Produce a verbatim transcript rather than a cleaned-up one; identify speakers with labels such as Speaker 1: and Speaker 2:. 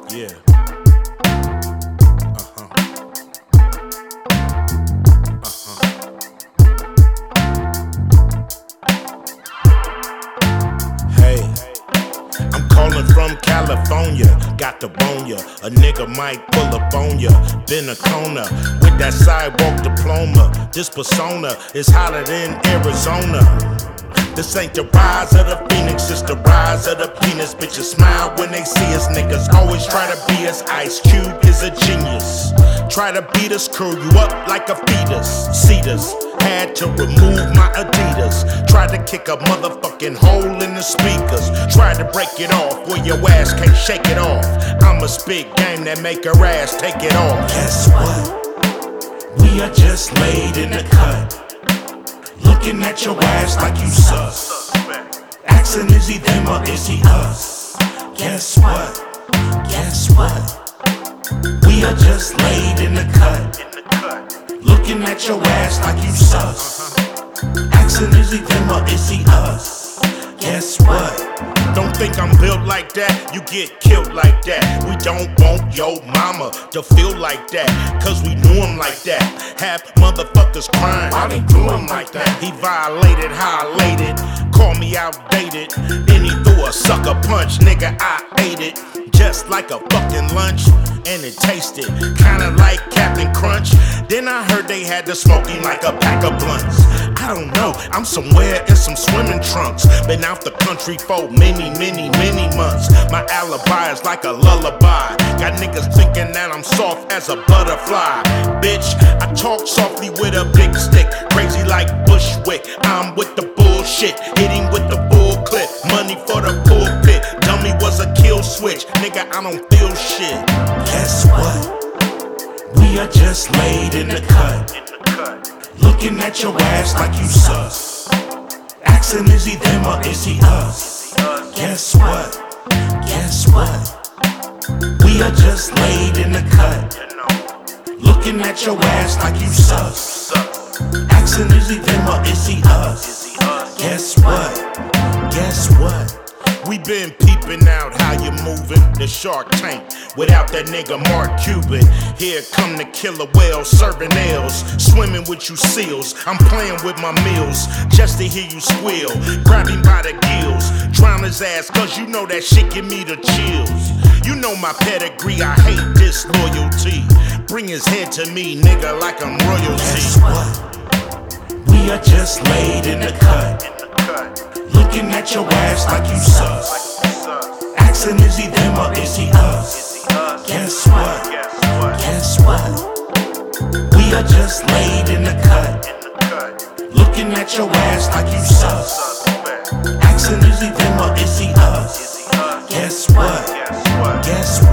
Speaker 1: Yeah. Uh-huh. Uh-huh. Hey, I'm calling from California. Got to bone ya. A nigga might pull up on ya. Been a corner with that sidewalk diploma. This persona is hotter than Arizona. This ain't the rise of the phoenix, it's the rise of the penis. Bitches smile when they see us, niggas always try to be us. Ice Cube is a genius. Try to beat us, curl you up like a fetus. Cedars, had to remove my Adidas. Tried to kick a motherfucking hole in the speakers. Tried to break it off where your ass can't shake it off. I'm a spit game that make her ass take it off.
Speaker 2: Guess what? We are just laid in the cut. Looking at your ass like you sus. Asking is he them or is he us? Guess what? Guess what? We are just laid in the cut. Looking at your ass like you sus. Asking is he them or is he us? Guess what?
Speaker 1: Don't think I'm built like that, you get killed like that. We don't want your mama to feel like that, cause we knew him like that. Half motherfuckers crying, why they do him like that? He violated how I laid it, called me outdated. Then he threw a sucker punch, nigga I ate it. Just like a fucking lunch, and it tasted kinda like Captain Crunch. Then I heard they had to smoke him like a pack of blunts. I don't know, I'm somewhere in some swimming trunks. Been out the country for many, many, many months. My alibi is like a lullaby. Got niggas thinking that I'm soft as a butterfly. Bitch, I talk softly with a big stick. Crazy like Bushwick, I'm with the bullshit. Hit him with the bull clip, money for the pulpit. Dummy was a kill switch, nigga I don't feel shit.
Speaker 2: Guess what? We are just laid in the cut. Looking at your ass like you sus. Asking is he them or is he us? Guess what? Guess what? We are just laid in the cut. Looking at your ass like you sus. Asking is he them or is he us? Guess what? Guess what?
Speaker 1: We been peeping out how you moving. The Shark Tank without that nigga Mark Cuban. Here come the killer whale serving ales. Swimming with you seals. I'm playing with my meals just to hear you squeal. Grab him by the gills. Drown his ass cause you know that shit give me the chills. You know my pedigree, I hate disloyalty. Bring his head to me, nigga, like I'm royalty.
Speaker 2: Guess what? We are just laid in the cut. Looking at your ass like you sus. Asking is he them or is he us? Guess what? Guess what? We are just laid in the cut. Looking at your ass like you sus. Asking is he them or is he us? Guess what? Guess what?